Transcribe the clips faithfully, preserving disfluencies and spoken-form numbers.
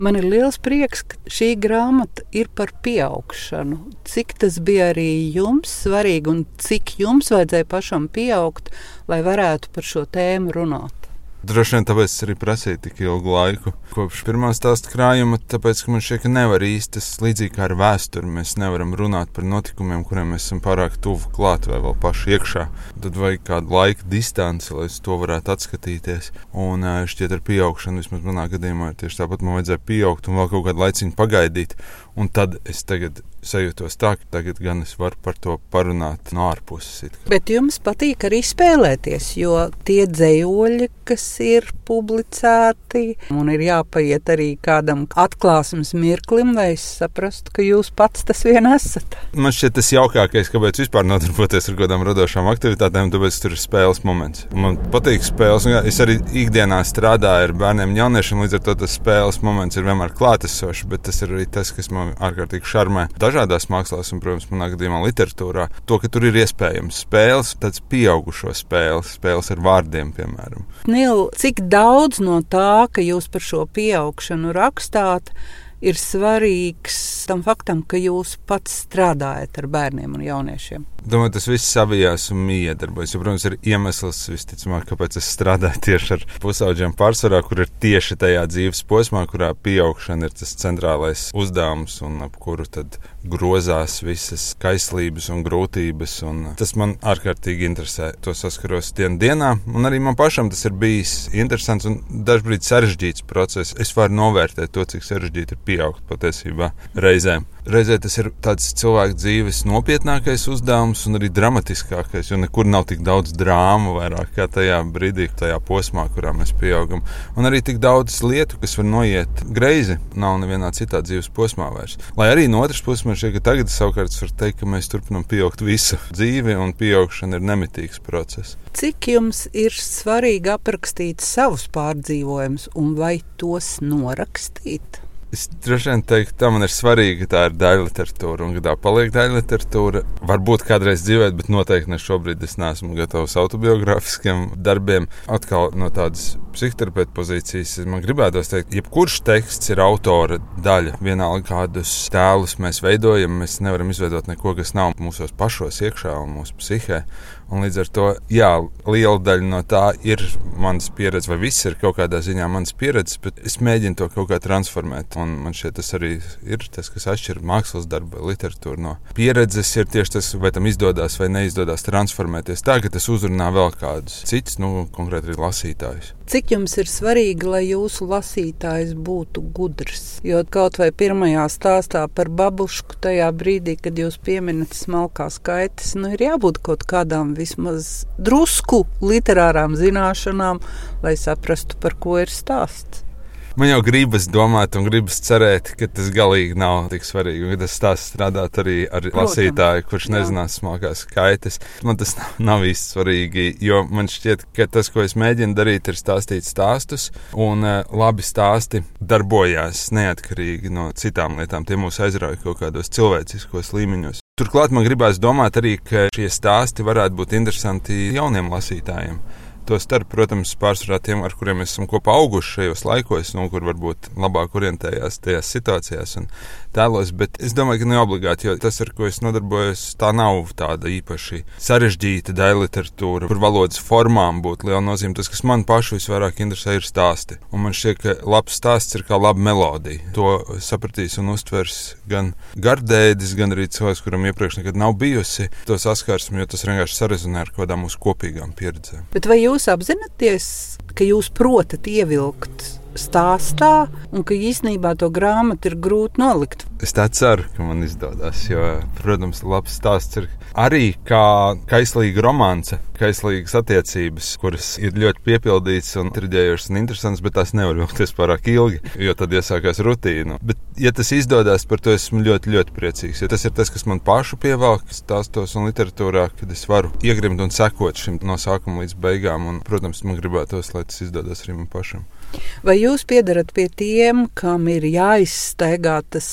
Man ir liels prieks, ka šī grāmata ir par pieaugšanu. Cik tas bija arī jums svarīgi un cik jums vajadzēja pašam pieaugt, lai varētu par šo tēmu runāt? Droši vien tāpēc es arī prasīju tik ilgu laiku kopš pirmā stāsta krājuma, tāpēc, ka man šķiet, ka nevar īsti, tas līdzīgi kā ar vēsturi, mēs nevaram runāt par notikumiem, kuriem mēs esam pārāk tuvu klāt vai vēl paši iekšā. Tad vajag kādu laika distanci, lai uz to varētu atskatīties. Un šķiet ar pieaugšanu, vismaz manā gadījumā, tieši tāpat man vajadzēja pieaugt un vēl kaut kādu laiciņu pagaidīt. Un tad es tagad sajūtos tā, ka tagad gan es varu par to parunāt no ārpuses. Bet jums patīk arī spēlēties, jo tie dzejoļi, kas ir publicēti, un ir jāpaiet arī kādam atklāsmes mirklim, lai es saprastu, ka jūs pats tas vien esat. Man šķiet tas jaukākais, kāpēc vispār nodarboties ar kādām radošām aktivitātēm, tāpēc tur ir spēles moments. Man patīk spēles, un es arī ikdienā strādāju ar bērniem un jauniešiem, līdz ar to tas spēles moments ir vienmēr klātesošs, bet tas ir arī tas, kas man ārkārtīgi šarmē dažādās mākslās un, protams, manā gadījumā literatūrā. To, ka tur ir iespējams spēles, tāds pieaugušo spēles, spēles ar vārdiem, piemēram. Nil, cik daudz no tā, ka jūs par šo pieaugšanu rakstāt, ir svarīgs tam faktam, ka jūs pats strādājat ar bērniem un jauniešiem? Domāju, tas viss savijās un miedarbojas. Jo, protams, ir iemesls, visticamāk, kāpēc es strādāju tieši ar pusaudžiem pārsvarā, kur ir tieši tajā dzīves posmā, kurā pieaugšana ir tas centrālais uzdevums un ap kuru tad grozās visas kaislības un grūtības. Un tas man ārkārtīgi interesē. To saskaros dienu dienā, un arī man pašam tas ir bijis interesants un dažbrīd sarežģīts process. Es varu novērtēt to, cik sarežģīti ir pieaugt patiesībā reizēm. Reizē tas ir tāds cilvēku dzīves nopietnākais uzdevums un arī dramatiskākais, jo nekur nav tik daudz drāmu vairāk kā tajā brīdī, tajā posmā, kurā mēs pieaugam. Un arī tik daudz lietu, kas var noiet greizi, nav nevienā citā dzīves posmā vairs. Lai arī no otras puses man šķiet, ka tagad savukārt var teikt, ka mēs turpinām pieaugt visu dzīvi un pieaugšana ir nemitīgs process. Cik jums ir svarīgi aprakstīt savus pārdzīvojumus un vai tos norakstīt? Es droši vien teiktu, tā man ir svarīga, ka tā ir daļa literatūra un ka tā paliek daļa literatūra. Varbūt kādreiz dzīvēt, bet noteikti ne šobrīd es neesmu gatavs autobiogrāfiskiem darbiem. Atkal no tādas psihoterapeitu pozīcijas man gribētos teikt, jebkurš teksts ir autora daļa. Vienalga kādus tēlus mēs veidojam, mēs nevaram izveidot neko, kas nav mūsos pašos iekšā un mūsu psihē. Un līdz ar to, jā, liela daļa no tā ir manas pieredze, vai viss ir kaut kādā ziņā manas pieredzes, bet es mēģinu to kaut kā transformēt. Un man šķiet, tas arī ir tas, kas atšķir mākslas darbu vai literatūru no pieredzes, ir tieši tas, vai tam izdodas vai neizdodas transformēties tā, ka tas uzrunā vēl kādus citus, nu, konkrēti arī lasītājus. Cik jums ir svarīgi, lai jūsu lasītājs būtu gudrs? Jo kaut vai pirmajā stāstā par babušku tajā brīdī, kad jūs pieminat smalkās kaitas, nu ir jābūt kaut kādām vismaz drusku literārām zināšanām, lai saprastu, par ko ir stāsts. Man jau gribas domāt un gribas cerēt, ka tas galīgi nav tik svarīgi, un ka tas stāsts strādāt arī ar Protams, lasītāju, kurš jā. Nezinās smalkās kaitas. Man tas nav, nav īsti svarīgi, jo man šķiet, ka tas, ko es mēģinu darīt, ir stāstīt stāstus, un uh, labi stāsti darbojās neatkarīgi no citām lietām. Tie mūs aizrauja kaut kādos cilvēciskos līmeņos. Turklāt man gribās domāt arī, ka šie stāsti varētu būt interesanti jauniem lasītājiem. To starp, protams, pārsvarā tiem, ar kuriem mēs esam kopā auguši šajos laikos, nu, kur varbūt labāk orientējās tajās situācijās un tēlos, bet es domāju, ka ne obligāti, jo tas, ar ko es nodarbojos, tā nav tāda īpaši sarežģīta daļa literatūra, kur valodas formām būtu liela nozīme. Tas, kas man pašu visvairāk interesē, ir stāsti. Un man šķiet, ka labs stāsts ir kā laba melodija. To sapratīs un uztvers gan gardēdis, gan arī cilvēks, kuram iepriekš nekad nav bijusi to saskarsme, jo tas vienkārši sarezonē ar kādām mūsu kopīgām pieredzēm. Bet vai jūs apzināties, ka jūs protat ievilkt stāstā un ka īstenībā to grāmatu ir grūti nolikt? Es tā ceru, ka man izdodas, jo, protams, labs stāsts ir arī kā kaislīga romance, kaislīgas attiecības, kuras ir ļoti piepildītas un triģējošas un interesantas, bet tās nevar vilkties pārāk ilgi, jo tad iesākās rutīna. Bet, ja tas izdodas, par to esmu ļoti, ļoti priecīgs. Ja tas ir tas, kas man pašu pievelk stāstos un literatūrā, kad es varu iegrimt un sekot šim no sākuma līdz beigām, un, protams, man gribētos, lai tas izdodas arī man pašam. Vai jūs piedarat pie tiem, kam ir jāizstaigā tas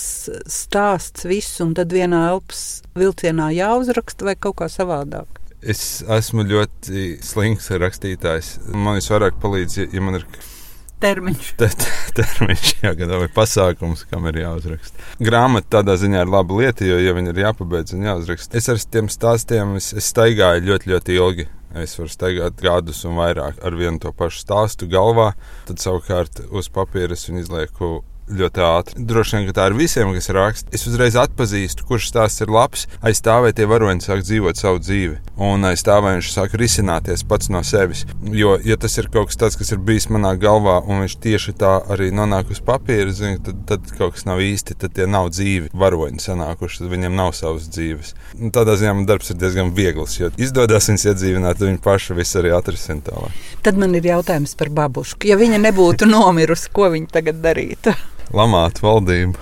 stāsts viss un tad vienā elpas vilcienā jāuzraksta vai kaut kā savādāk? Es esmu ļoti slings rakstītājs. Man visvairāk palīdz, ja man ir termiņš. Te, te, termiņš jāgadā vai pasākums, kam ir jāuzraksta. Grāmata tādā ziņā ir laba lieta, jo, ja viņa ir jāpabeidz un jāuzraksta. Es ar tiem stāstiem, es, es staigāju ļoti, ļoti ilgi. Es varu staigāt gadus un vairāk ar vienu to pašu stāstu galvā, tad savukārt uz papīra es viņu izlieku ļoti ātri. Droši vien, ka tā ir visiem, kas raksta. Es uzreiz atpazīstu, kurš stāsts ir labs, aiz tā vai tie varoņi sāk dzīvot savu dzīvi, un aiz tā vai viņš sāk risināties pats no sevis. Jo, ja tas ir kaut kas tāds, kas ir bijis manā galvā, un viņš tieši tā arī nonāk uz papīra, zinu, tad, tad kaut kas nav īsti, tad tie nav dzīvi varoņi sanākuši, tad viņiem nav savas dzīves. Un tādā ziņā man darbs ir diezgan viegls, jo izdodas viņas iedzīvināt, tad viņi paši visu arī atrisina tālāk. Tad man ir jautājums par babušku. Ja viņa nebūtu nomirusi, ko viņa tagad darītu? Lamāt valdību.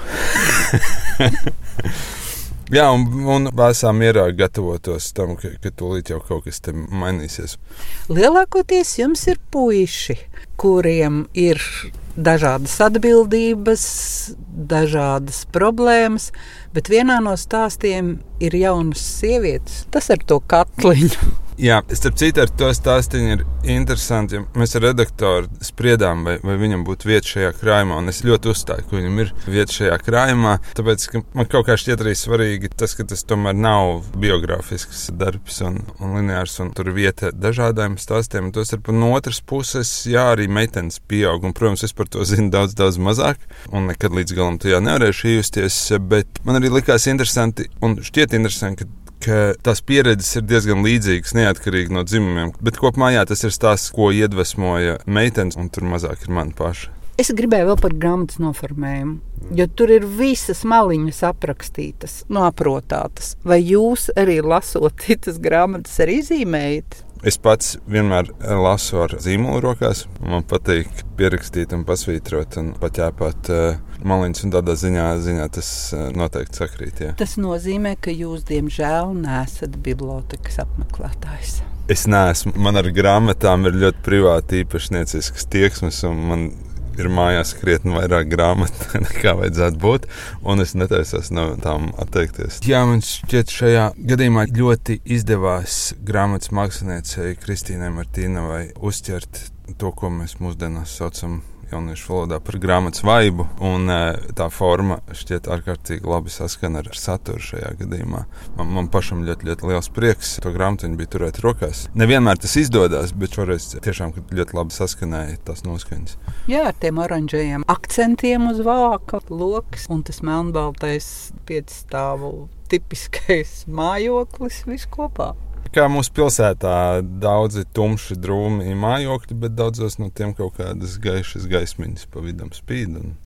Jā, un, un vēsām mierā gatavotos tam, ka, ka tūlīt jau kaut kas te mainīsies. Lielākoties jums ir puiši, kuriem ir dažādas atbildības, dažādas problēmas, bet vienā no stāstiem ir jaunas sievietes. Tas ar to katliņu. Jā, starp citu ar to stāstiņu ir interesanti, ja mēs ar redaktoru spriedām, vai, vai viņam būtu vieta šajā krājumā, un es ļoti uzstāju, ka viņam ir vieta šajā krājumā, tāpēc, ka man kaut kā šķiet arī svarīgi tas, ka tas tomēr nav biogrāfisks darbs un, un lineārs, un tur ir vieta dažādiem stāstiem, un tos ir pa no otras puses, jā, arī meitenes pieaug, un, protams, es par to zinu daudz, daudz mazāk, un nekad līdz galam tajā nevarēšu iejusties, bet man arī likās interesanti, un šķiet interesanti, ka ka tās pieredzes ir diezgan līdzīgas, neatkarīgi no dzimumiem. Bet kopumā jā, tas ir stāsts, ko iedvesmoja meitenes, un tur mazāk ir mani paši. Es gribēju vēl par grāmatas noformējumu, jo tur ir visas maliņas aprakstītas, noaprotātas. Vai jūs arī lasot citas grāmatas arī zīmējat? Es pats vienmēr lasu ar zīmolu rokās. Man patīk pierakstīt un pasvītrot un paķēpāt uh, maliņas, un tādā ziņā, ziņā tas uh, noteikti sakrīt. Jā. Tas nozīmē, ka jūs, diemžēl, neesat bibliotekas apmeklētājs. Es neesmu. Man ar grāmatām ir ļoti privāti īpašniecisks tieksmes, un man ir mājās krietni vairāk grāmatu nekā vajadzētu būt, un es netaisos no tām atteikties. Jā, man šķiet šajā gadījumā ļoti izdevās grāmatas māksliniecei Kristīnai Martīnovai uzķert to, ko mēs mūsdienās saucam jauniešu valodā par grāmatas vaibu, un tā forma šķiet ārkārtīgi labi saskana ar saturu šajā gadījumā. Man, man pašam ļoti, ļoti liels prieks to grāmatu viņa bija turēt rokās. Nevienmēr tas izdodas, bet šoreiz tiešām ļoti labi saskanēja tās noskaņas. Jā, ar tiem oranžajiem akcentiem uz vāka, loks un tas melnbaltais piecstāvu tipiskais mājoklis viss kopā. Kā mūsu pilsētā daudzi tumši, drūmi mājokļi, bet daudzos no tiem kaut kādas gaišas gaismiņas pa vidam spīd. Un